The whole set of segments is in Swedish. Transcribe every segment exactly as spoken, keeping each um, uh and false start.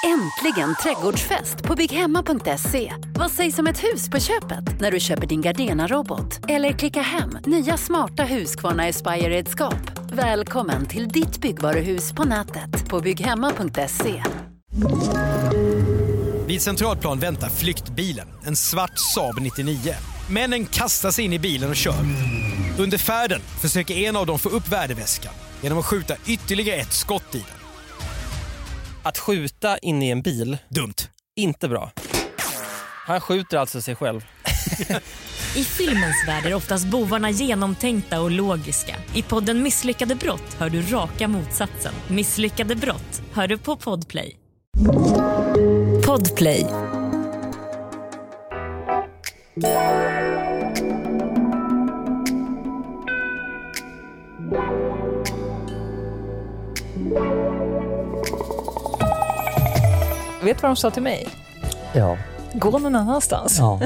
Äntligen trädgårdsfest på bygghemma punkt se. Vad sägs om ett hus på köpet när du köper din Gardena-robot? Eller klicka hem nya smarta Husqvarna Aspire-redskap. Välkommen till ditt byggvaruhus på nätet på bygghemma punkt se. Vid Centralplan väntar flyktbilen, en svart Saab nittionio. Männen kastar sig in i bilen och kör. Under färden försöker en av dem få upp värdeväskan genom att skjuta ytterligare ett skott i den. Att skjuta in i en bil, dumt. Inte bra. Han skjuter alltså sig själv. I filmens värld är oftast bovarna genomtänkta och logiska. I podden Misslyckade brott hör du raka motsatsen. Misslyckade brott hör du på Podplay. Podplay. Vet du vad de sa till mig? Ja. Gå någon annanstans. Ja.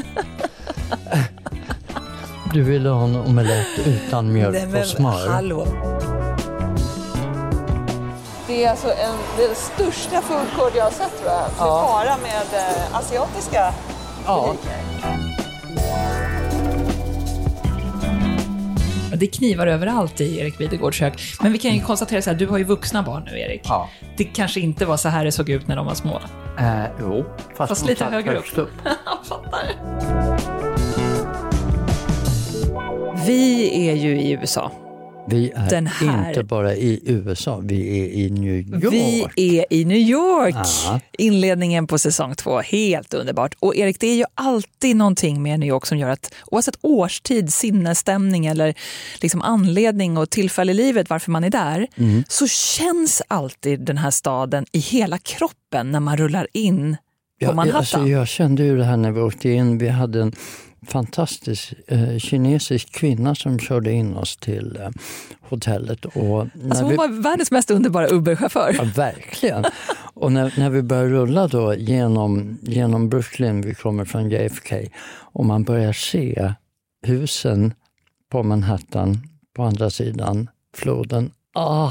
Du ville ha en omelett utan mjölk Nej, men, och smör. Hallå. Det är alltså en, det är den största food court jag har sett, tror jag. Ja. Bara med eh, asiatiska ja. butiker. Det knivar överallt i Erik Videgårds kök. Men vi kan ju konstatera så här, du har ju vuxna barn nu, Erik. Ja. Det kanske inte var så här det såg ut när de var små. Eh, jo, fast, fast lite högre upp. upp. Jag fattar. Vi är ju i U S A. Vi är Den här... inte bara i U S A, vi är i New York. Vi är i New York. Aha. Inledningen på säsong två, helt underbart. Och Erik, det är ju alltid någonting med New York som gör att oavsett årstid, sinnesstämning eller liksom anledning och tillfälle i livet varför man är där, mm. så känns alltid den här staden i hela kroppen när man rullar in på Manhattan. Ja, alltså jag kände ju det här när vi åkte in. Vi hade en fantastisk eh, kinesisk kvinna som körde in oss till eh, hotellet. Och när alltså hon vi... var världens mest underbara Uber-chaufför. Ja, verkligen. Och när, när vi började rulla då genom, genom Brooklyn, vi kommer från J F K, och man börjar se husen på Manhattan på andra sidan floden. Ah,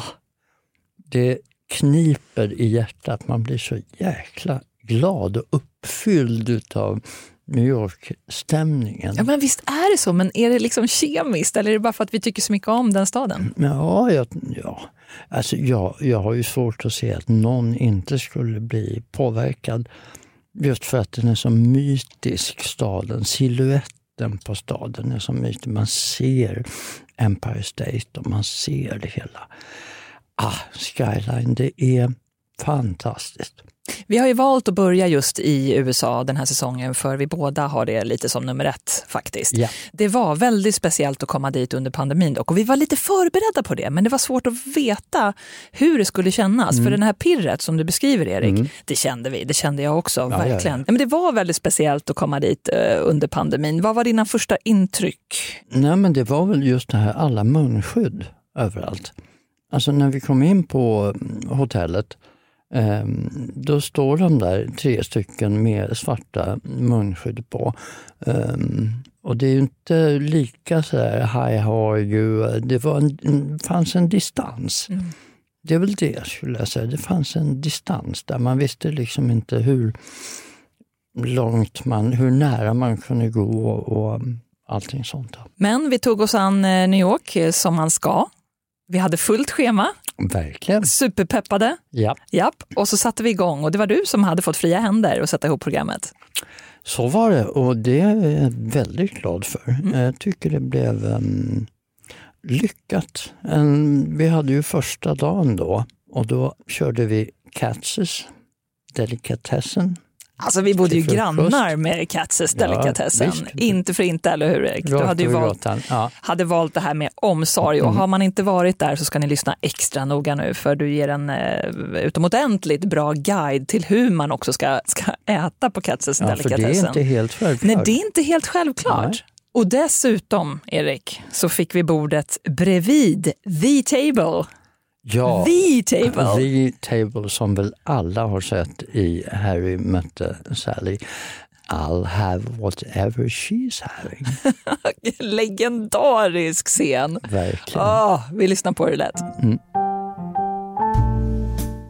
det kniper i hjärtat. Man blir så jäkla glad och uppfylld utav New York-stämningen. Ja, men visst är det så, men är det liksom kemiskt eller är det bara för att vi tycker så mycket om den staden? Ja, jag, ja. Alltså, jag, jag har ju svårt att se att någon inte skulle bli påverkad just för att den är så mytisk, staden. Silhuetten på staden är så mytisk. Man ser Empire State och man ser det hela. Ah, skyline, det är fantastiskt. Vi har ju valt att börja just i U S A den här säsongen för vi båda har det lite som nummer ett faktiskt. Ja. Det var väldigt speciellt att komma dit under pandemin dock, och vi var lite förberedda på det, men det var svårt att veta hur det skulle kännas. Mm. För den här pirret som du beskriver, Erik, mm. det kände vi, det kände jag också, ja, verkligen. Ja, ja. Men det var väldigt speciellt att komma dit uh, under pandemin. Vad var dina första intryck? Nej, men det var väl just det här, alla munskydd överallt. Alltså när vi kom in på hotellet, Um, då står de där tre stycken med svarta munskydd på. Um, och det är ju inte lika så här, hi, how are you? Det var en, fanns en distans. Mm. Det är väl det skulle jag säga. Det fanns en distans där man visste liksom inte hur långt man, hur nära man kunde gå och, och allting sånt. Men vi tog oss an New York som man ska. Vi hade fullt schema. Verkligen. Superpeppade. Ja. Japp. Och så satte vi igång och det var du som hade fått fria händer att sätta ihop programmet. Så var det och det är jag väldigt glad för. Mm. Jag tycker det blev um, lyckat. Um, vi hade ju första dagen då och då körde vi Katz's delikatessen. Alltså vi bodde ju grannar med Katz's delikatessen. Ja, inte för inte, eller hur Erik? Du hade ju valt, ja. hade valt det här med omsorg och mm. har man inte varit där så ska ni lyssna extra noga nu för du ger en eh, utomordentligt bra guide till hur man också ska, ska äta på Katz's ja, delikatessen. För det är inte helt självklart. Nej, det är inte helt självklart. Nej. Och dessutom, Erik, så fick vi bordet bredvid the table. Ja, The Table. The Table som väl alla har sett i Harry mötte Sally. I'll have whatever she's having. Legendarisk scen. Verkligen. Oh, vi lyssnar på det lätt. Mm.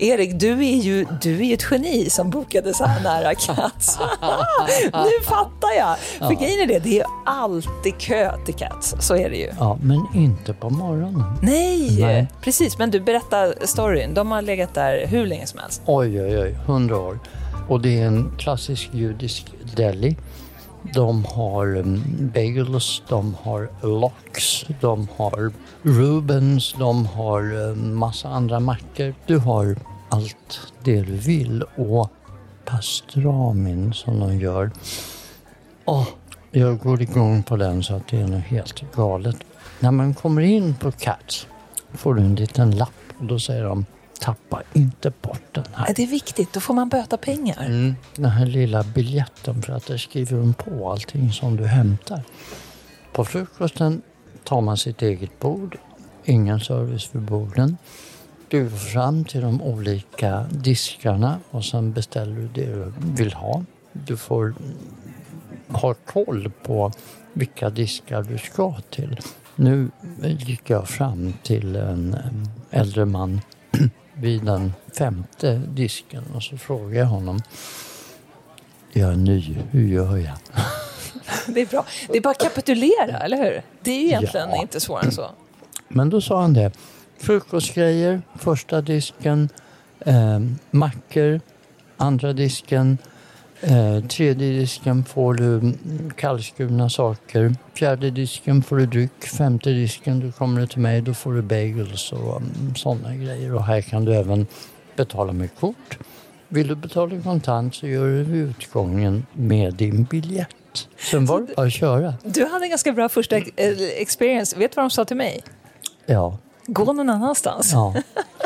Erik, du är ju, du är ju ett geni som bokade så här nära Cats. Nu fattar jag. För Ja. grejen är det, det är alltid kö till Cats. Så är det ju. Ja, men inte på morgonen. Nej, Nej. precis. Men du, berättar storyn. De har legat där hur länge som helst. Oj, oj, oj, hundra år. Och det är en klassisk judisk deli. De har um, bagels, de har lox, de har Rubens, de har um, massa andra mackor. Du har allt det du vill och pastramin som de gör. Åh, jag går igång på den så att det är något helt galet. När man kommer in på Cats får du en liten lapp och då säger de: tappa inte bort den här. Det är viktigt, då får man böta pengar. Mm, den här lilla biljetten, för att där skriver de på allting som du hämtar. På frukosten tar man sitt eget bord, ingen service för borden. Du går fram till de olika diskarna och sen beställer du det du vill ha. Du får ha koll på vilka diskar du ska till. Nu gick jag fram till en äldre man vid den femte disken och så frågade jag honom: jag är ny, hur gör jag? Det är bra. Det är bara att kapitulera, eller hur? Det är ju egentligen Ja. inte svårare än så. Men då sa han det: frukostgrejer, första disken, eh, mackor, andra disken, eh, tredje disken får du kallskurna saker, fjärde disken får du dryck, femte disken då kommer du till mig, då får du bagels och um, sådana grejer. Och här kan du även betala med kort. Vill du betala kontant så gör du vid utgången med din biljett. Sen var det bara att köra. Du hade en ganska bra första eh, experience. Vet du vad de sa till mig? Ja. Gå någon annanstans. Ja.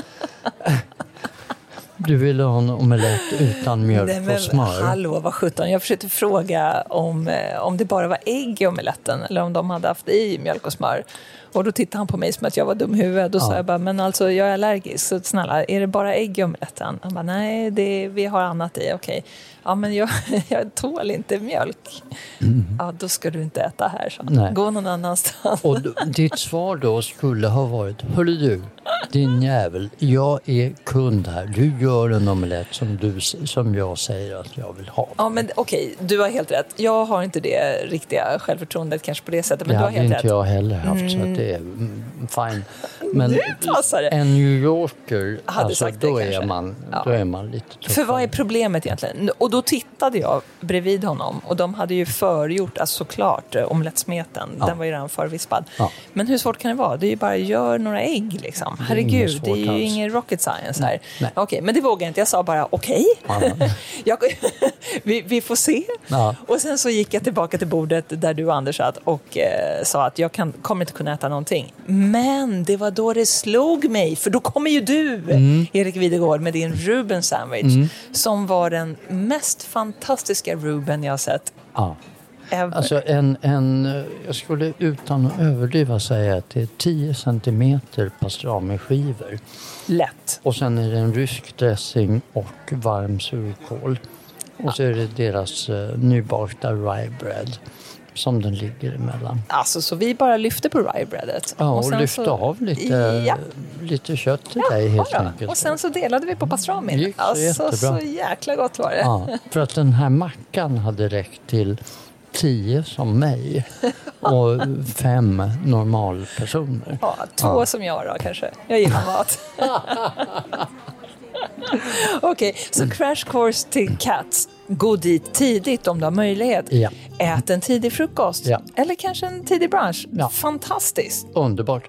Du ville ha en omelett utan mjölk Nej, men, och smör. hallå, vad sjutton. Jag försökte fråga om, eh, om det bara var ägg i omeletten eller om de hade haft i mjölk och smör. Och då tittade han på mig som att jag var dum i huvudet. Då Ja. sa jag bara, men alltså jag är allergisk. Så snälla, är det bara ägg i omeletten? Han bara, nej, det, vi har annat i. Okej. Ja, men jag, jag tål inte mjölk. Mm. Ja, då ska du inte äta här. Så. Nej. Gå någon annanstans. Och d- ditt svar då skulle ha varit: hörru du, din jävel, jag är kund här. Du gör en omelett som, du, som jag säger att jag vill ha. Ja, men okej, du har helt rätt. Jag har inte det riktiga självförtroendet kanske på det sättet, men Det du har hade helt inte rätt. jag heller haft, så att det är mm, fine. Men Nu passar det. en New Yorker, Hade alltså, sagt det då, är kanske. man, Ja. då är man lite tuffare. För vad är problemet egentligen? Och då tittade jag bredvid honom och de hade ju förgjort, alltså såklart, omelettsmeten. Ja. Den var ju redan förvispad. Ja. Men hur svårt kan det vara? Det är ju bara gör några ägg liksom. Det är Herregud, inget det är svårt ju alls. ingen rocket science här. Nej. Okej, men det vågade jag inte. Jag sa bara okej. Ja. jag, vi, vi får se. Ja. Och sen så gick jag tillbaka till bordet där du och Anders satt och eh, sa att jag kan, kommer inte kunna äta någonting. Men det var då det slog mig. För då kommer ju du, Mm. Erik Videgård, med din Ruben sandwich. Som var den mest fantastiska Ruben jag har sett. Ja. Ever. Alltså en, en, jag skulle utan att överdriva säga att det är tio centimeter pastramiskivor. Lätt. Och sen är det en rysk dressing och varm surkål. Och så är det deras uh, nybakta rye bread som den ligger emellan. Alltså, så vi bara lyfte på rye-breadet. Ja, och, sen lyfte så, av lite, Ja. lite kött till dig helt Ja, enkelt. och sen så delade vi på pastramin. Gick så Alltså, jättebra. så jäkla gott var det. Ja, för att den här mackan hade räckt till tio som mig och fem normalpersoner. Ja, två Ja. som jag då kanske. Jag gillar mat. Okej, så crash course till Cats. Gå dit tidigt om du har möjlighet. Ja. Ät en tidig frukost. Ja. Eller kanske en tidig brunch. Ja. Fantastiskt. Underbart.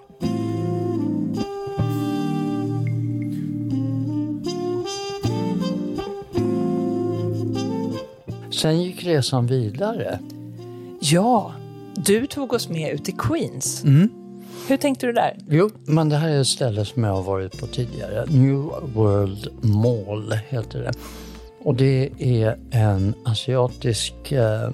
Sen gick resan vidare. Ja, du tog oss med ut till Queens. Mm. Hur tänkte du där? Jo, men det här är ett ställe som jag har varit på tidigare. New World Mall heter det. Och det är en asiatisk eh,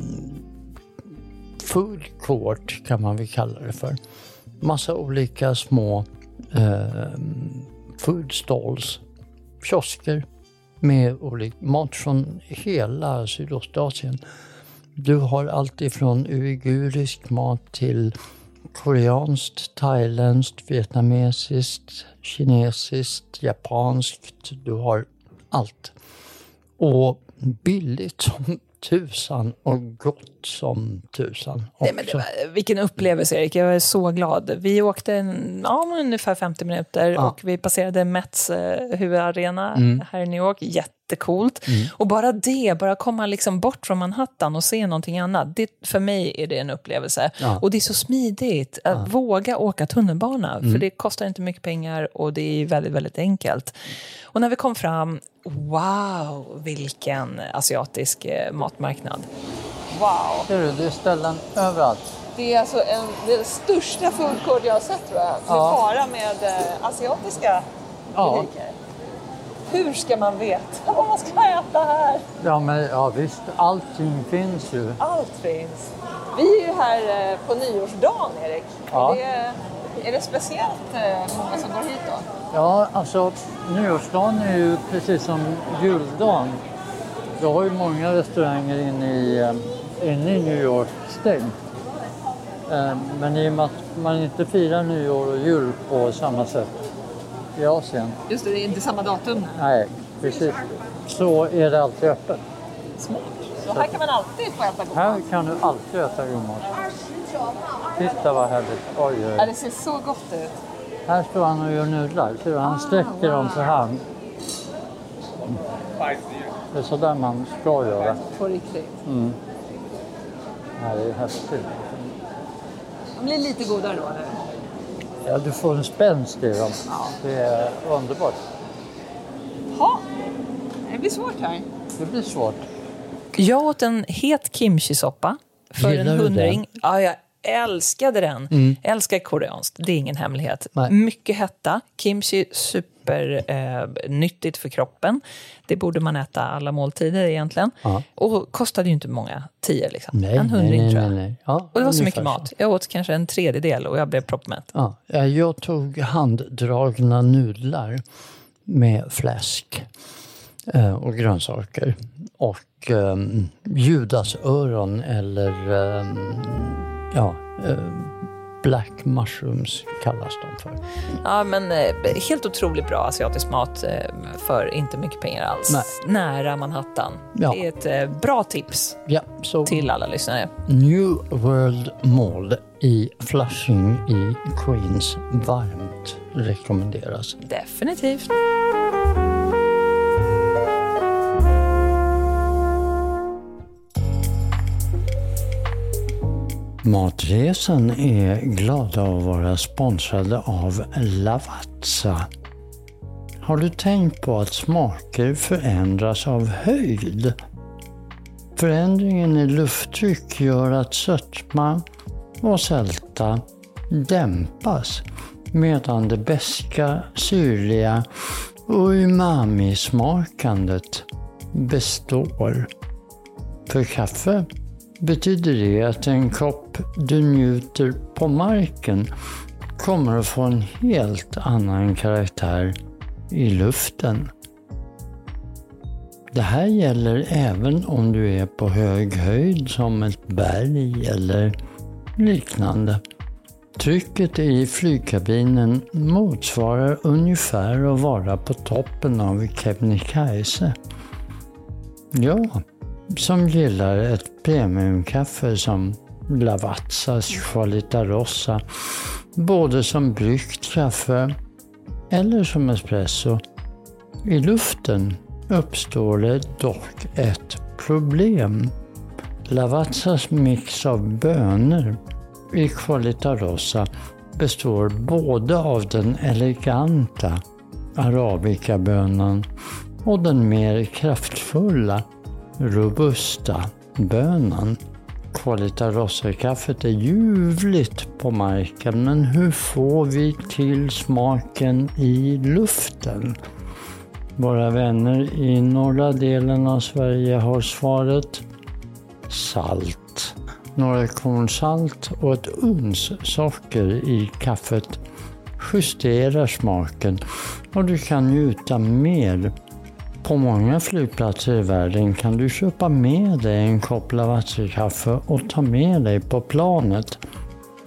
food court kan man väl kalla det för. Massa olika små eh, food stalls, kiosker med olika mat från hela Sydostasien. Du har allt ifrån uigurisk mat till koreanskt, thailändskt, vietnamesiskt, kinesiskt, japanskt. Du har allt. Och billigt som tusan och gott som tusan också. Nej, men det var, vilken upplevelse, Erik. Jag är så glad. Vi åkte en, ja, ungefär femtio minuter ja. och vi passerade Mets eh, huvudarena mm. här i New York. Jättecoolt. Mm. Och bara det, bara komma liksom bort från Manhattan och se någonting annat. Det, för mig är det en upplevelse. Ja. Och det är så smidigt att ja. våga åka tunnelbana. Mm. För det kostar inte mycket pengar och det är väldigt, väldigt enkelt. Och när vi kom fram, wow, vilken asiatisk eh, matmarknad. Wow. Ser du, det är ställen överallt. Det är alltså en, det är den största food court jag har sett, tror jag. Ja. Bara med eh, asiatiska ja. butiker. Hur ska man veta vad man ska äta här? Ja, men ja, visst, allting finns ju. Allt finns. Vi är ju här eh, på nyårsdagen, Erik. Ja. Är, det, är det speciellt eh, många som går hit då? Ja, alltså nyårsdagen är ju precis som juldagen. Jag har ju många restauranger inne i, inne i New York stängt. Men i och med att man inte firar nyår och jul på samma sätt i Asien. Just det, det är inte samma datum. Nej, precis. Så är det alltid öppet. Smart. Så här kan man alltid få äta god mat? Här kan du alltid äta god mat. Titta vad härligt. Oj, oj. Ja, det ser så gott ut. Här står han och gör nudlar. Så han sträcker dem för hand. Det är så där man ska göra. På riktigt. Mm. Ja, det är häftigt. De blir lite godare då, eller? Ja, du får en spänst i dem. Ja. Det är underbart. Ja, det blir svårt här. Det blir svårt. Jag åt en het kimchi-soppa för Gillar en hundring. Ja, jag älskade den. Mm. Älskar koreanskt, det är ingen hemlighet. Nej. Mycket hetta. Kimchi, super eh, nyttigt för kroppen. Det borde man äta alla måltider egentligen. Ja. Och kostade ju inte många tio liksom. Nej, en hundring nej, nej, tror jag. Nej, nej. Ja, och det var så mycket mat. Jag åt kanske en tredjedel och jag blev proppmätt. Ja, jag tog handdragna nudlar med fläsk eh, och grönsaker. Och eh, judasöron eller eh, ja, eh, black mushrooms kallas de för. Ja, men eh, helt otroligt bra asiatisk mat eh, för inte mycket pengar alls. Nej. Nära Manhattan. Ja. Det är ett eh, bra tips ja, så till alla lyssnare. New World Mall i Flushing i Queens. Varmt rekommenderas. Definitivt. Matresan är glada att vara sponsrade av Lavazza. Har du tänkt på att smaker förändras av höjd? Förändringen i lufttryck gör att sötma och sälta dämpas, medan det beska, syrliga och umami-smakandet består. För kaffe betyder det att en kopp du njuter på marken kommer att få en helt annan karaktär i luften. Det här gäller även om du är på hög höjd som ett berg eller liknande. Trycket i flygkabinen motsvarar ungefär att vara på toppen av Kebnekaise. Ja, som gillar ett premiumkaffe som Lavazzas Qualità Rossa, både som bryggt kaffe eller som espresso. I luften uppstår det dock ett problem. Lavazzas mix av bönor i Qualità Rossa består både av den eleganta arabikabönan och den mer kraftfulla robusta bönan. Qualità Rossa-kaffet är ljuvligt på marken, men hur får vi till smaken i luften? Våra vänner i norra delen av Sverige har svaret: salt. Några korn salt och ett uns socker i kaffet justerar smaken och du kan njuta mer. På många flygplatser i världen kan du köpa med dig en kopp Lavazza-kaffe och ta med dig på planet.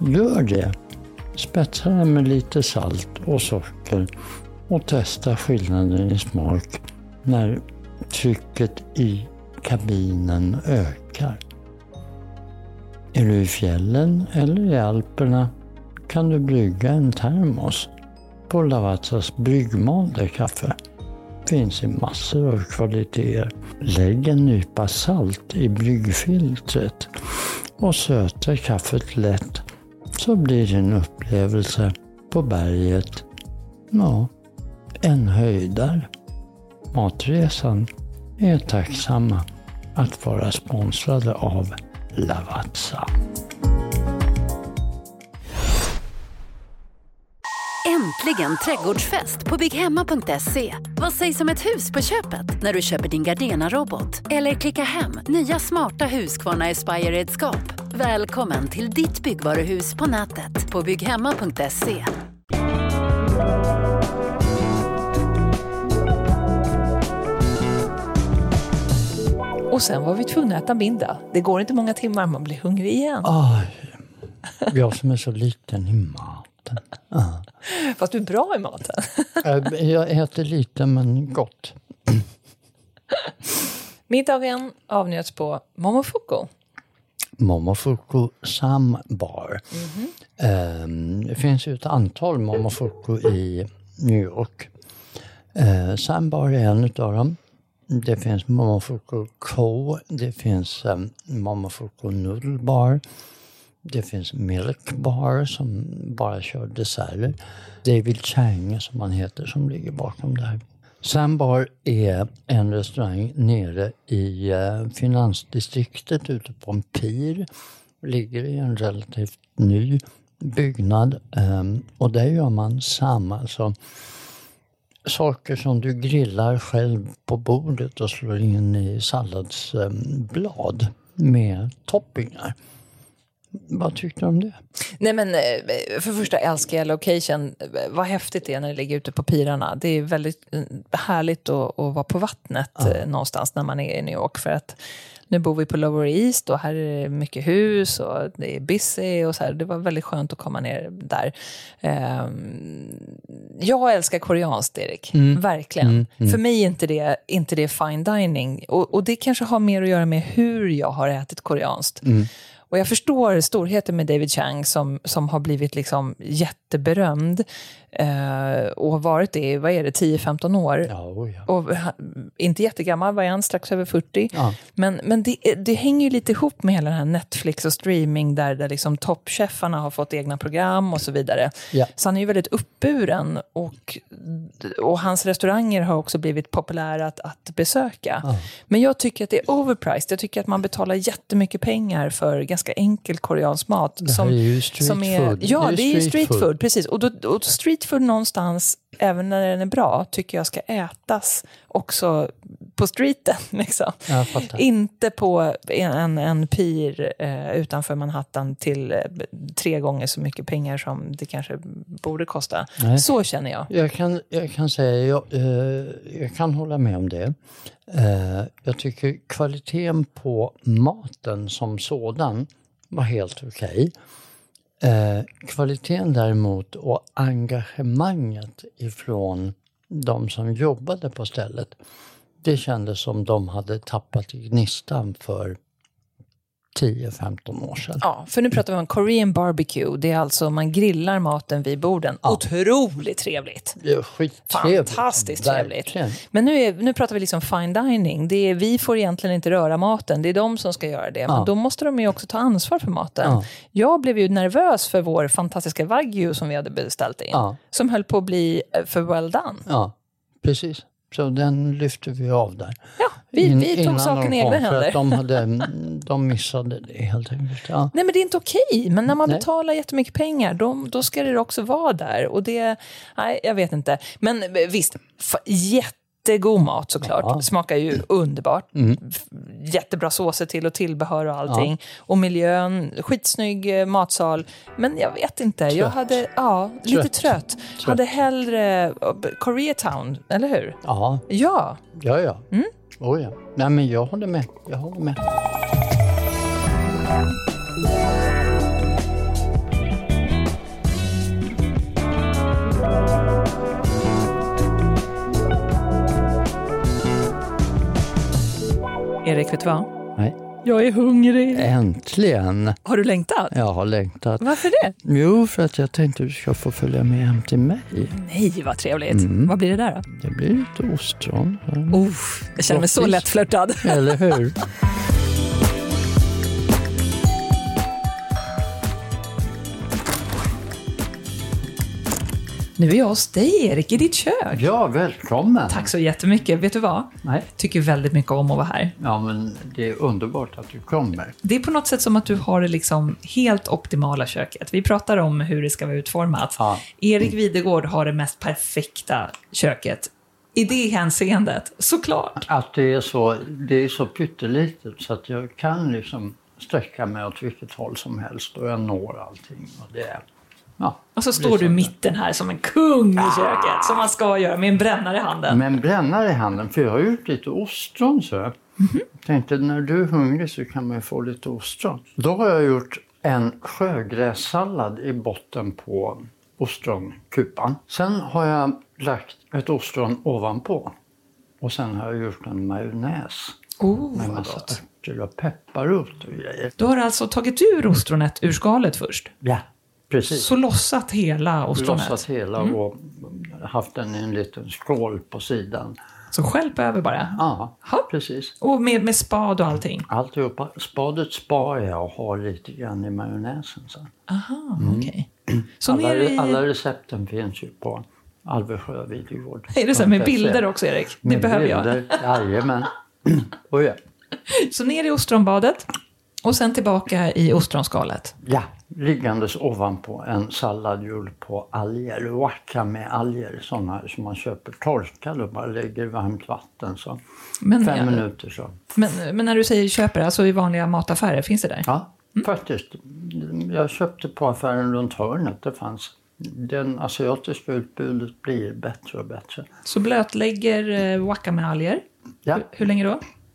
Gör det. Spetsa den med lite salt och socker och testa skillnaden i smak när trycket i kabinen ökar. Är du i fjällen eller i Alperna kan du brygga en termos på Lavazzas bryggmaderkaffe. Finns i massor av kvaliteter. Lägg en nypa salt i bryggfiltret och söta kaffet lätt, så blir din upplevelse på berget, ja, en höjdare. Matresan är tacksamma att vara sponsrade av Lavazza. Äntligen trädgårdsfest på bygghemma punkt se. Vad sägs om ett hus på köpet när du köper din Gardena-robot? Eller klicka hem nya smarta Husqvarna Aspire-redskap. Välkommen till ditt byggvaruhus på nätet på bygghemma punkt se. Och sen var vi tvungna att äta middag. Det går inte många timmar, man blir hungrig igen. Aj, jag som är så liten i maten. Ah. Fast du är bra i maten. Jag äter lite men gott. Middagen avnjöts på Momofuku. Momofuku Sambar. Mm-hmm. Det finns ju ett antal Momofuku i New York. Sambar är en utav dem. Det finns Momofuku Co. Det finns Momofuku Noodle Bar. Det finns Milk Bar som bara kör desserter. David Chang som man heter som ligger bakom det här. Sambar är en restaurang nere i uh, finansdistriktet ute på en pir. Ligger i en relativt ny byggnad. Um, och där gör man samma. Alltså, saker som du grillar själv på bordet och slår in i salladsblad um, med toppingar. Vad tyckte du om det? Nej men för första älskar jag location. Vad häftigt det är när det ligger ute på pirarna. Det är väldigt härligt att, att vara på vattnet ja. någonstans när man är i New York. För att nu bor vi på Lower East och här är det mycket hus och det är busy och så här. Det var väldigt skönt att komma ner där. Jag älskar koreanskt, Erik. Mm. Verkligen. Mm. Mm. För mig är inte det, inte det fine dining. Och, och det kanske har mer att göra med hur jag har ätit koreanskt. Mm. Och jag förstår storheten med David Chang som, som har blivit liksom jätteberömd eh, och har varit det i, vad är det, tio femton år. Ja, oh ja. Och inte jättegammal, var han strax över fyrtio. Ja. Men, men det, det hänger ju lite ihop med hela den här Netflix och streaming där, där liksom toppchefarna har fått egna program och så vidare. Ja. Så han är ju väldigt uppburen och, och hans restauranger har också blivit populära att, att besöka. Ja. Men jag tycker att det är overpriced. Jag tycker att man betalar jättemycket pengar för ganska enkel koreansk mat. Det som, är ju street som är, food. Ja, det är, det är ju street street food. food, precis. Och, då, och street food någonstans, även när den är bra, tycker jag ska ätas också på streeten. Liksom. Jag fattar. Inte på en, en pir eh, utanför Manhattan till eh, tre gånger så mycket pengar som det kanske borde kosta. Nej. Så känner jag. Jag kan, jag kan säga, jag, eh, jag kan hålla med om det. Eh, jag tycker kvaliteten på maten som sådan var helt okej. Eh, kvaliteten däremot och engagemanget ifrån de som jobbade på stället, det kändes som de hade tappat gnistan för tio femton år sedan. Ja, för nu pratar vi om Korean barbecue. Det är alltså man grillar maten vid borden. Ja. Otroligt trevligt. Det är skittrevligt. Fantastiskt Verkligen. trevligt. Men nu, är, nu pratar vi liksom fine dining. Det är, vi får egentligen inte röra maten. Det är de som ska göra det. Ja. Men då måste de ju också ta ansvar för maten. Ja. Jag blev ju nervös för vår fantastiska wagyu som vi hade beställt in. Ja. Som höll på att bli för well done. Ja, precis. Så den lyfte vi av där. Ja, vi, In, vi tog saken i egna för händer. att de, hade, de missade det helt enkelt. Ja. Nej, men det är inte okej. Men när man Nej. betalar jättemycket pengar, då, då ska det också vara där. Och det, nej, jag vet inte. Men visst, f- jättegod mat såklart. Ja. Smakar ju underbart. Mm. F- Jättebra såser till och tillbehör och allting. Ja. Och miljön, skitsnygg eh, matsal. Men jag vet inte. Trött. Jag hade, ja, lite trött. trött. trött. Hade hellre uh, Koreatown, eller hur? Ja, Ja. ja. ja. Mm? Oh, ja. Nej, men jag håller med. Jag håller med. Erik, vet du vad? Nej. Jag är hungrig. Äntligen! Har du längtat? Jag har längtat. Varför det? Jo, för att jag tänkte att du ska få följa med hem till mig. Nej, vad trevligt. Mm. Vad blir det där då? Det blir lite ostron. Oh, jag känner mig så lätt flörtad. Eller hur? Nu är jag hos dig, Erik, i ditt kök. Ja, välkommen. Tack så jättemycket. Vet du vad? Nej. Tycker väldigt mycket om att vara här. Ja, men det är underbart att du kommer. Det är på något sätt som att du har det liksom helt optimala köket. Vi pratar om hur det ska vara utformat. Ja. Erik Videgård har det mest perfekta köket. I det hänseendet, såklart. Att det är så, det är så pyttelitet så att jag kan liksom sträcka mig åt vilket håll som helst och jag når allting. Och det är, ja, Och så står du i det. mitten här som en kung i köket, som man ska göra med en brännare i handen. Men brännare i handen, för jag har gjort lite ostron så. Mm-hmm. Jag tänkte när du är hungrig så kan man få lite ostron. Då har jag gjort en sjögrässallad i botten på ostronkupan. Sen har jag lagt ett ostron ovanpå. Och sen har jag gjort en majonnäs. Oh, med vad massa gott. örter och pepparrot och grejer. Du har alltså tagit ur ostronet ur skalet först. Ja, precis. Så lossat hela ostronet. Lossat hela och haft den i en liten skål på sidan. Så skälp över bara. Ja, Ha. precis. Och med, med spad och allting. Alltihopa. Spadet spar jag och har lite grann i majonnäsen sen. Aha, okej. Så Alla, ner i... alla recepten finns ju på Alvesjö Videgård. Är det så här med bilder också, Erik? Det med behöver bilder. jag. Jajamän. Och ja. Så ner i ostronbadet. Och sen tillbaka i ostronskalet. Ja, liggandes ovanpå en sallad gjord på alger. Waka med alger, sådana som man köper torkade och bara lägger i varmt vatten. Så. Men, Fem ja, minuter så. men, men när du säger köper, alltså i vanliga mataffärer, finns det där? Ja, faktiskt. Jag köpte på affären runt hörnet. Det fanns. Den asiatiska utbudet blir bättre och bättre. Så blötlägger eh, waka med alger. Ja. Hur, hur länge då?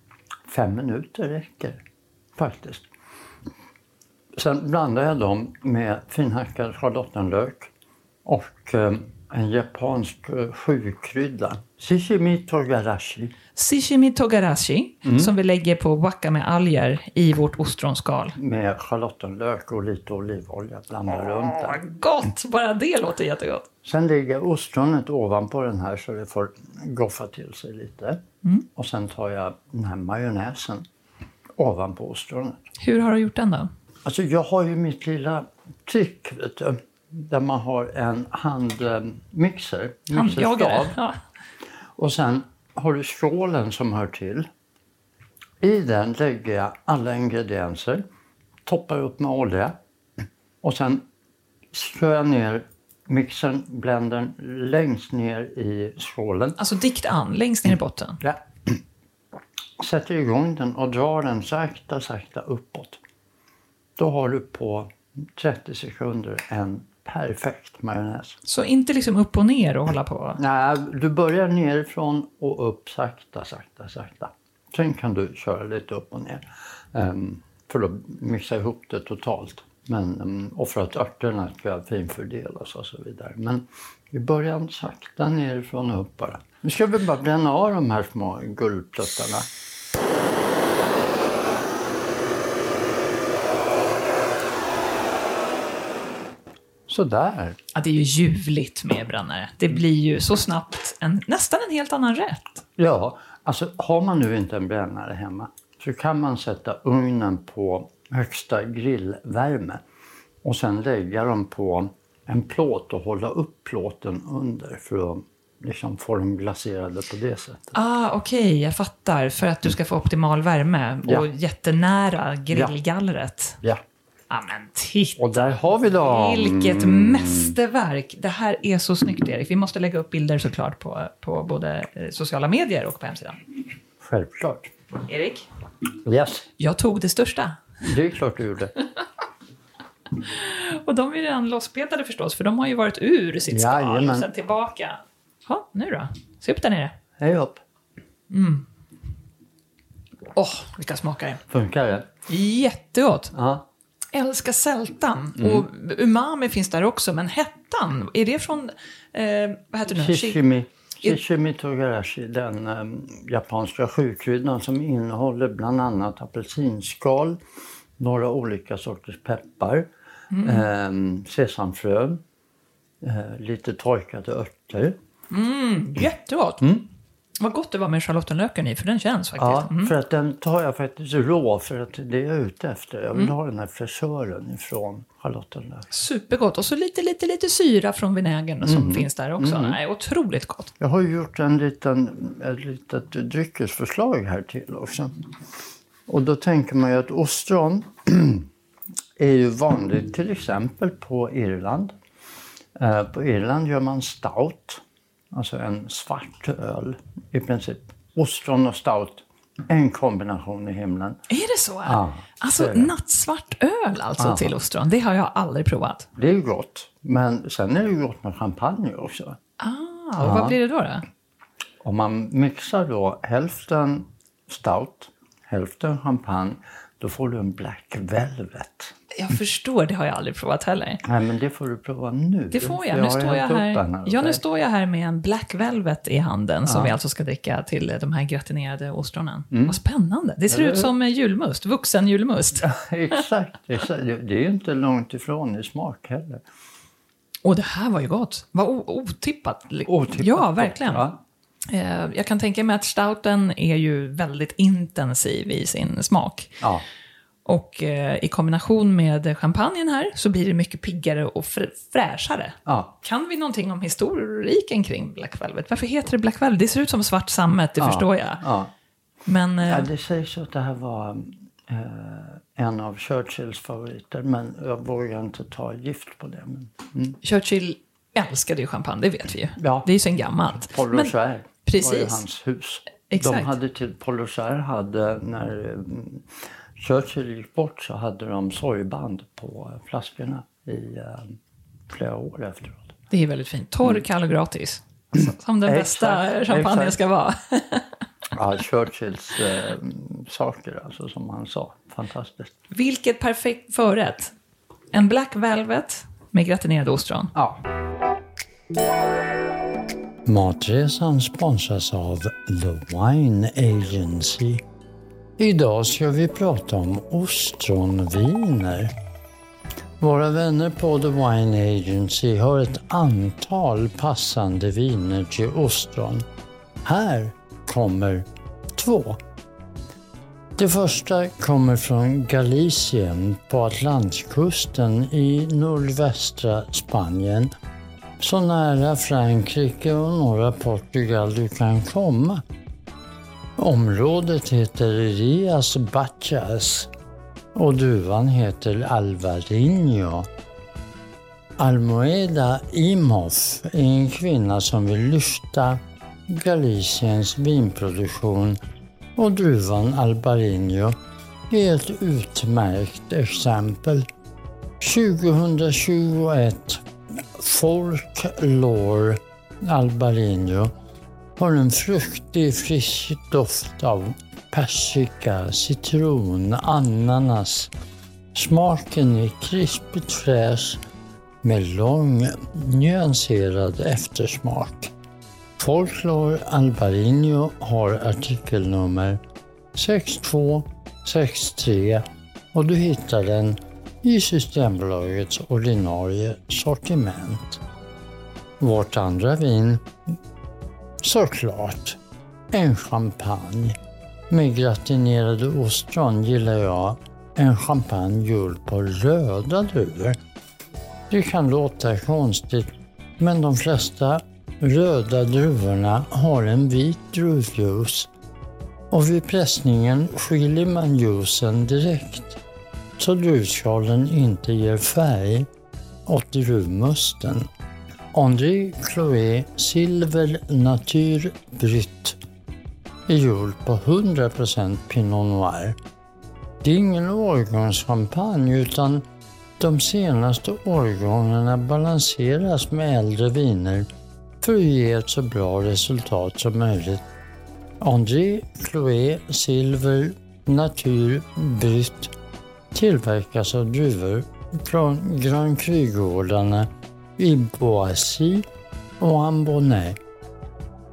Fem minuter räcker faktiskt. Sen blandar jag dem med finhackad schalottenlök och eh, en japansk eh, sjukrydda. Shishimi togarashi. Sashimi togarashi, Mm. som vi lägger på waka med alger i vårt ostronskal. Med schalottenlök och lite olivolja. Blandar runt Åh, den. gott! Bara det låter jättegott. Sen lägger ostronet ovanpå den här så det får goffa till sig lite. Och sen tar jag den här majonnäsen ovanpå ostronet. Hur har du gjort den då? Alltså jag har ju mitt lilla trick, vet du. Där man har en handmixer. Handjagare. Ja. Och sen har du skålen som hör till. I den lägger jag alla ingredienser. Toppar upp med olja. Och sen slår jag ner mixern, blendern längst ner i skålen. Alltså dikt an, längst ner i botten. Ja. Sätter igång den och drar den sakta, sakta uppåt. Då har du på trettio sekunder en perfekt majonnäs. Så inte liksom upp och ner och hålla på? Nej, du börjar nerifrån och upp sakta, sakta, sakta. Sen kan du köra lite upp och ner. Um, för att mixa ihop det totalt. Men, um, och för att örterna ska finfördelas och så vidare. Men i början sakta nerifrån och upp bara. Nu ska vi bara bränna av de här små guldpluttarna. Sådär. Ja, det är ju ljuvligt med brännare. Det blir ju så snabbt en, nästan en helt annan rätt. Ja, alltså har man nu inte en brännare hemma så kan man sätta ugnen på högsta grillvärme och sen lägga dem på en plåt och hålla upp plåten under för att liksom få dem glaserade på det sättet. Ah, okej, okay, jag fattar. För att du ska få optimal värme och Ja. jättenära grillgallret. Ja. Ja, men titta. Och där har vi dem. Vilket mästerverk. Det här är så snyggt, Erik. Vi måste lägga upp bilder såklart på, på både eh, sociala medier och på hemsidan. Självklart. Erik, Yes, jag tog det största. det är klart du gjorde. Och de är redan losspetade förstås, för de har ju varit ur sitt skal Jajamän. och sen tillbaka. Ja, nu då? Se upp där nere. Hej upp. Åh, oh, vilka smakar. Funkar det? Jättegott. Ja. Älskar sältan. Och umami finns där också, men hettan, är det från, eh, vad heter det nu? Shishimi. Shichimi togarashi, den eh, japanska sjukryddan som innehåller bland annat apelsinskal, några olika sorters peppar, mm. eh, sesamfrön, eh, lite torkade örter. Mm, jättegott! Mm. Vad gott det var med charlottenlöken i, för den känns faktiskt. Ja, mm. för att den tar jag faktiskt rå, för att det är jag ute efter. Jag vill mm. ha den här fräschören ifrån charlottenlök. Supergott. Och så lite, lite, lite syra från vinägern mm. som finns där också. Mm. Nej, otroligt gott. Jag har gjort en liten, ett litet dryckesförslag här till också. Och då tänker man ju att ostron är ju vanligt till exempel på Irland. Eh, på Irland gör man stout. Alltså en svart öl i princip. Ostron och stout. En kombination i himlen. Är det så? Ja, alltså det är det. Nattsvart öl alltså ja. till ostron. Det har jag aldrig provat. Det är gott. Men sen är det gott med champagne också. Ah, och ja. vad blir det då då? Om man mixar då hälften stout, hälften champagne, då får du en black velvet. Jag förstår, det har jag aldrig provat heller. Nej, men det får du prova nu. Det får jag. Nu står jag här, här ja, nu står jag här med en black velvet i handen ja. som vi alltså ska dricka till de här gratinerade ostronen. Mm. Vad spännande. Det ser ut som julmust, vuxen julmust. Ja, exakt, exakt. Det är ju inte långt ifrån i smak heller. Och det här var ju gott. Vad otippat. Otippat. Ja, verkligen. Ja. Jag kan tänka mig att stouten är ju väldigt intensiv i sin smak. Ja. Och eh, i kombination med champagnen här så blir det mycket piggare och fr- fräschare. Ja. Kan vi någonting om historiken kring Black Velvet? Varför heter det Black Velvet? Det ser ut som svart sammet, det ja. förstår jag. Ja. Men, eh, ja, det sägs att det här var eh, en av Churchills favoriter. Men jag vågar inte ta gift på det. Men, mm. Churchill älskade ju champagne, det vet vi ju. Ja. Det är ju så gammalt. Paul Rocher precis. var ju hans hus. Exakt. De hade till, Paul Rocher hade när... Mm, Churchill gick bort så hade de sorgband på flaskorna i eh, flera år efteråt. Det är väldigt fint. Torr, kall och gratis. Alltså, som den bästa exakt, champagne exakt. ska vara. Ja, Churchills eh, saker alltså, som han sa. Fantastiskt. Vilket perfekt förrätt. En black velvet med gratinerade ostron. Ja. Matresan sponsras av The Wine Agency. Idag ska vi prata om ostronviner. Våra vänner på The Wine Agency har ett antal passande viner till ostron. Här kommer två. Det första kommer från Galicien på Atlantkusten i nordvästra Spanien. Så nära Frankrike och norra Portugal du kan komma. Området heter Rias Baixas och duvan heter Alvarinho. Almoeda Imhoff är en kvinna som vill lyfta Galiciens vinproduktion och druvan Alvarinho är ett utmärkt exempel. tjugohundratjugoett Folklore Alvarinho har en fruktig frisk doft av persika, citron, ananas. Smaken är krispigt fräsch med lång, nyanserad eftersmak. Folklore Alvarinho har artikelnummer sex två sex tre och du hittar den i Systembolagets ordinarie sortiment. Vårt andra vin, såklart, en champagne. Med gratinerade ostron gillar jag en champagne gjord på röda druvor. Det kan låta konstigt, men de flesta röda druvorna har en vit druvjuice. Och vid pressningen skiljer man juicen direkt så druvskalen inte ger färg åt druvmusten. André Chloé Silver Nature Brut är gjord på hundra procent Pinot Noir. Det är ingen årgångschampagne utan de senaste årgångarna balanseras med äldre viner för att ge ett så bra resultat som möjligt. André Chloé Silver Nature Brut tillverkas av druvor från Grand Cru-gårdarna i Boissy och Ambonnay.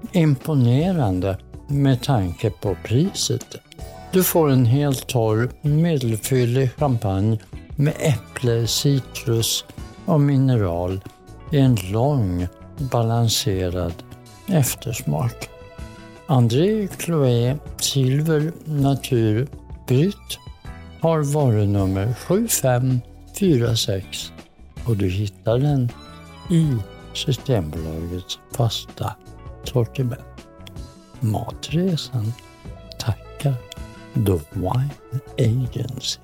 imponerande med tanke på priset. Du får en helt torr, medelfyllig champagne med äpple, citrus och mineral i en lång, balanserad eftersmak. André Chloé Silver Natur Brut har varunummer sju fem fyra sex och du hittar den i Systembolagets fasta sortiment. Matresan tackar The Wine Agency.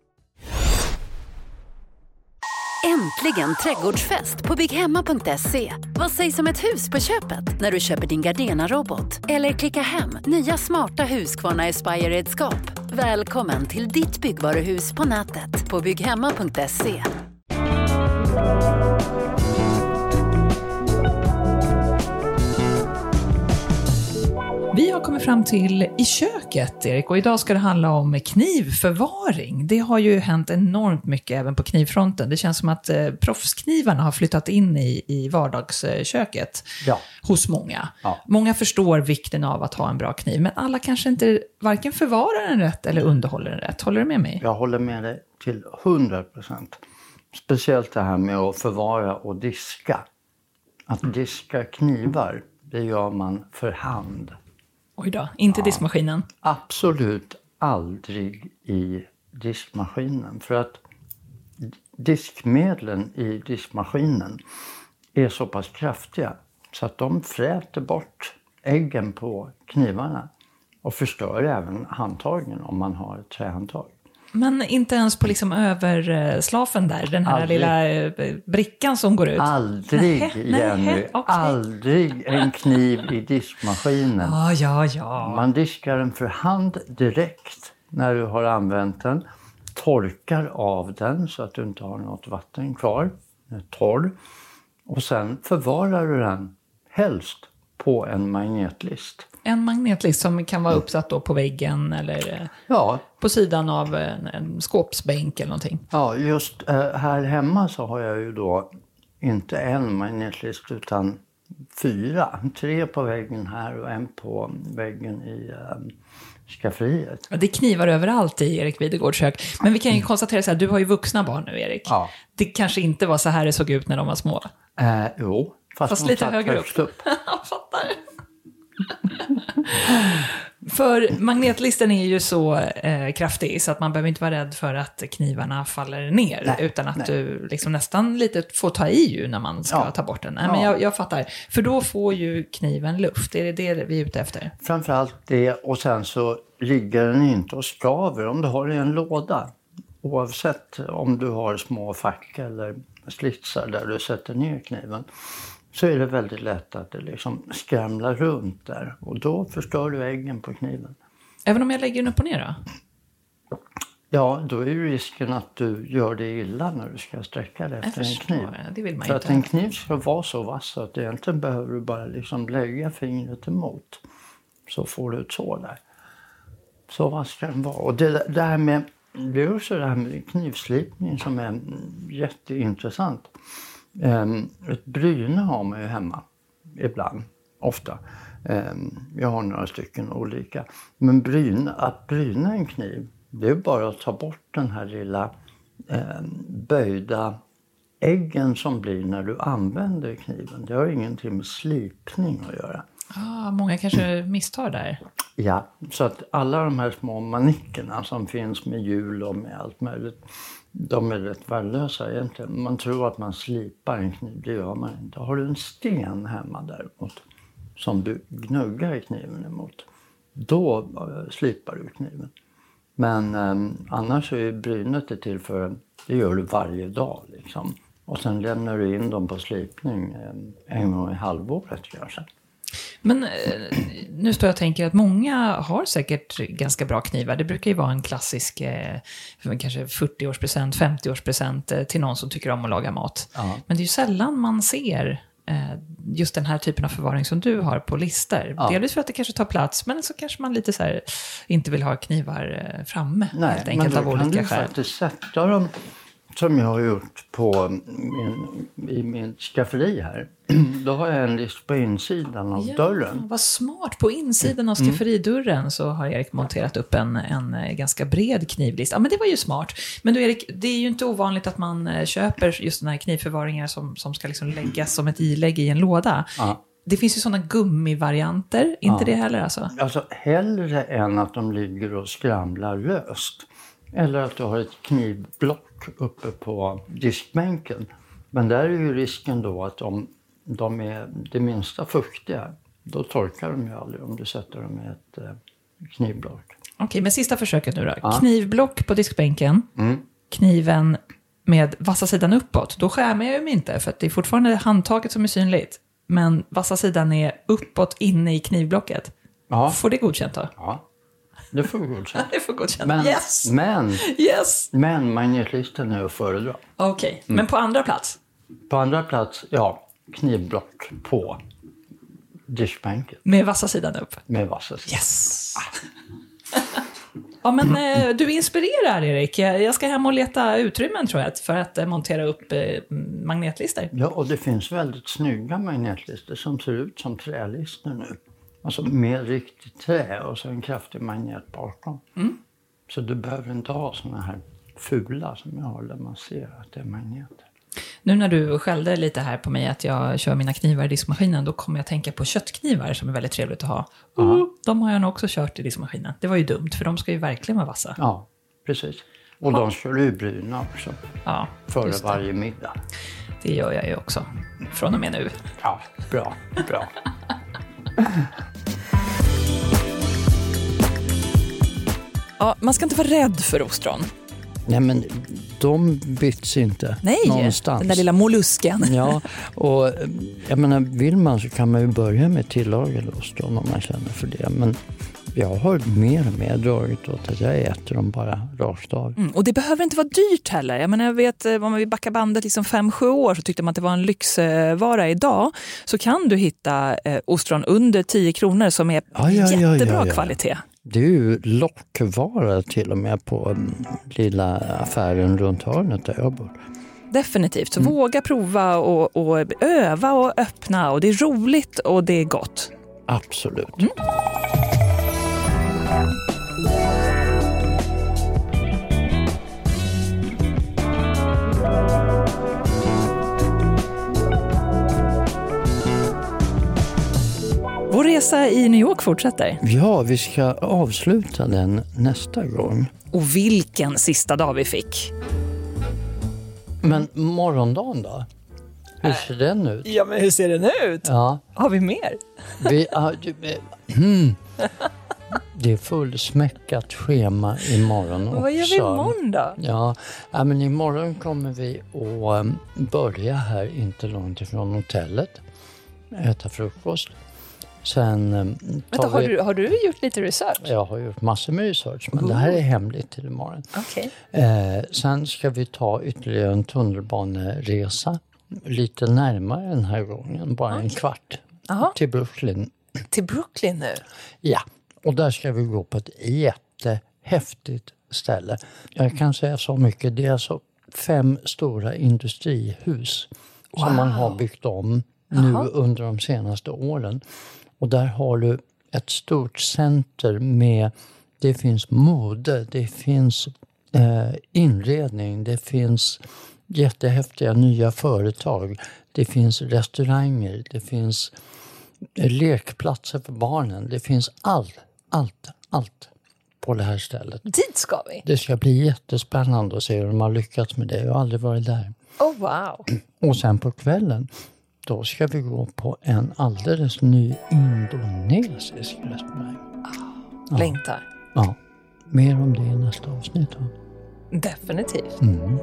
Äntligen trädgårdsfest på bygghemma punkt se. Vad sägs om ett hus på köpet när du köper din Gardena-robot? Eller klicka hem nya smarta Husqvarna Aspire-redskap. Välkommen till ditt byggvaruhus på nätet på bygghemma punkt se. Vi har kommit fram till i köket, Erik, och idag ska det handla om knivförvaring. Det har ju hänt enormt mycket även på knivfronten. Det känns som att eh, proffsknivarna har flyttat in i, i vardagsköket Ja. hos många. Ja. Många förstår vikten av att ha en bra kniv, men alla kanske inte varken förvarar den rätt eller underhåller den rätt. Håller du med mig? Jag håller med dig till hundra procent. Speciellt det här med att förvara och diska. Att diska knivar, det gör man för hand. Oj då, inte ja. diskmaskinen. Absolut aldrig i diskmaskinen. För att diskmedlen i diskmaskinen är så pass kraftiga så att de fräter bort äggen på knivarna och förstör även handtagen om man har ett trähandtag. Men inte ens på liksom överslafen där, den här aldrig. lilla brickan som går ut? Aldrig, nej, Jenny. Nej, okay. Aldrig en kniv i diskmaskinen. Ja, ja, ja. Man diskar den för hand direkt när du har använt den. Torkar av den så att du inte har något vatten kvar. Den är torr. Och sen förvarar du den helst på en magnetlist. En magnetlist som kan vara uppsatt då på väggen eller ja. på sidan av en, en skåpsbänk eller någonting. Ja, just äh, här hemma så har jag ju då inte en magnetlist utan fyra. Tre på väggen här och en på väggen i äh, skafferiet. Ja, det knivar överallt i Erik Videgårds kök. Men vi kan ju konstatera så här, du har ju vuxna barn nu, Erik. Ja. Det kanske inte var så här det såg ut när de var små. Äh, jo, fast, fast lite högre upp. upp. Jag fattar. För magnetlisten är ju så eh, kraftig så att man behöver inte vara rädd för att knivarna faller ner. Nej, utan att nej. du liksom nästan lite får ta i ju när man ska ja. ta bort den. Nej, ja. men jag, jag fattar. För då får ju kniven luft. Är det det vi är ute efter? Framförallt det, och sen så ligger den inte och skaver om du har i en låda. Oavsett om du har små fack eller slitsar där du sätter ner kniven. Så är det väldigt lätt att det liksom skramlar runt där. Och då förstör du äggen på kniven. Även om jag lägger den upp och ner då? Ja, då är ju risken att du gör det illa när du ska sträcka det efter en kniv. Det vill man För inte. att en kniv ska vara så vass att egentligen behöver du bara liksom lägga fingret emot. Så får du ett sår där. Så vass ska den vara. Och det, det här med, det är också det här med knivslipning som är jätteintressant. Um, ett bryne har man ju hemma ibland, ofta. Um, jag har några stycken olika. Men bryne, att bryna en kniv, det är bara att ta bort den här lilla um, böjda äggen som blir när du använder kniven. Det har ingenting med slipning att göra. Ah, många kanske misstar där. Ja, så att alla de här små manickerna som finns med hjul och med allt möjligt, de är rätt värdelösa egentligen. Man tror att man slipar en kniv, det gör man inte. Har du en sten hemma däremot som du gnuggar kniven emot, då uh, slipar du kniven. Men um, annars är brynet det till för, det gör du varje dag liksom. Och sen lämnar du in dem på slipning um, en gång i halvåret kanske. Men nu står jag och tänker att många har säkert ganska bra knivar. Det brukar ju vara en klassisk eh, kanske fyrtioårspresent, femtioårspresent eh, till någon som tycker om att laga mat. Ja. Men det är ju sällan man ser eh, just den här typen av förvaring som du har på lister. Ja. Delvis för att det kanske tar plats, men så kanske man lite så här inte vill ha knivar eh, framme. Nej, helt enkelt men då av kan olika du skäl. faktiskt sätta dem som jag har gjort på min, i min skafferi här. Då har jag en list på insidan av Ja, dörren. vad smart. På insidan av skafferidörren så har Erik monterat upp en, en ganska bred knivlist. Ja, men det var ju smart. Men då Erik, det är ju inte ovanligt att man köper just den här knivförvaringar som, som ska liksom läggas som ett ilägg i en låda. Ja. Det finns ju sådana gummivarianter, inte Ja. det heller alltså? Alltså hellre än att de ligger och skramlar löst. Eller att du har ett knivblock uppe på diskbänken. Men där är ju risken då att om de är det minsta fuktiga, då torkar de ju aldrig om du sätter dem i ett eh, knivblock. Okej, men sista försöket nu då. Ja. Knivblock på diskbänken. Mm. Kniven med vassa sidan uppåt. Då skärmar jag ju mig inte för att det är fortfarande handtaget som är synligt. Men vassa sidan är uppåt inne i knivblocket. Ja. Får det godkänt då? Ja, det får vi godkänt. Det får godkänt. Men, Yes! men, Yes! men magnetlisten är att föredra. Okej, Mm. men på andra plats? På andra plats, ja, knivblock på diskbänken Med vassa sidan upp? med vassa sidor. Yes! Ja, men eh, du inspirerar, Erik. Jag jag ska hem och leta utrymmen, tror jag, för att eh, montera upp eh, magnetlister. Ja, och det finns väldigt snygga magnetlister som ser ut som trälister nu. Alltså med riktigt trä och så en kraftig magnet bakom. Mm. Så du behöver inte ha såna här fula som jag har där man ser att det är magneter. Nu när du skällde lite här på mig att jag kör mina knivar i diskmaskinen, då kommer jag att tänka på köttknivar som är väldigt trevligt att ha. Mm, de har jag nog också kört i diskmaskinen. Det var ju dumt, för de ska ju verkligen vara vassa. Ja, precis. Och de skulle ju bryna också. Ja, Före just det. varje middag. Det gör jag ju också, från och med nu. Ja, bra, bra. Ja, man ska inte vara rädd för ostron. Nej, men de byts inte Nej, någonstans. den där lilla mollusken. Ja, och jag menar, vill man så kan man ju börja med tillagade ostron om man känner för det. Men jag har mer och mer dragit åt att jag äter dem bara rakt av. Mm, och det behöver inte vara dyrt heller. Jag menar, jag vet, om man vill backa bandet liksom fem sju år så tyckte man att det var en lyxvara. Idag så kan du hitta eh, ostron under tio kronor som är Ja, ja, ja, jättebra ja, ja. kvalitet. Det är ju lockvara till och med på um, lilla affären runt hörnet där jag bor. Definitivt. Så våga prova och, och öva och öppna. Och det är roligt och det är gott. Absolut. Mm. Vår resa i New York fortsätter. Ja, vi ska avsluta den nästa gång. Och vilken sista dag vi fick. Men morgondagen då? Hur ser den ut? Ja, men hur ser den ut? Ja, Har vi mer? vi, ah, du, eh, mm. Det är fullsmäckat schema imorgon också. Vad gör vi imorgon då? Ja, ja, men imorgon kommer vi att um, börja här inte långt ifrån hotellet. Äta frukost. Sen um, tar Vänta, har, vi... du, har du gjort lite research? Jag har gjort massor med research, men det här är hemligt till imorgon. Okej. Eh, sen ska vi ta ytterligare en tunnelbaneresa. Lite närmare den här gången, bara en kvart. Aha. Till Brooklyn. Till Brooklyn nu? Ja, och där ska vi gå på ett jättehäftigt ställe. Jag kan säga så mycket, det är alltså fem stora industrihus Wow. som man har byggt om nu under de senaste åren. Och där har du ett stort center med, det finns mode, det finns eh, inredning, det finns jättehäftiga nya företag, det finns restauranger, det finns lekplatser för barnen, det finns allt, allt, allt på det här stället. Dit ska vi? Det ska bli jättespännande att se hur de har lyckats med det. Jag har aldrig varit där. Oh wow. Och sen på kvällen, då ska vi gå på en alldeles ny indonesisk restaurang. Ja. Längtar. Ja, mer om det i nästa avsnitt. Då. Definitivt. Mm.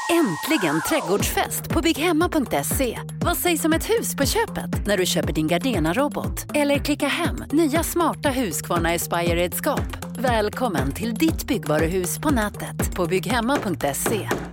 Äntligen trädgårdsfest på bygghemma punkt se. Vad sägs om ett hus på köpet när du köper din Gardena-robot? Eller klicka hem nya smarta Husqvarna Aspire-redskap. Välkommen till ditt byggvaruhus på nätet på bygghemma punkt se.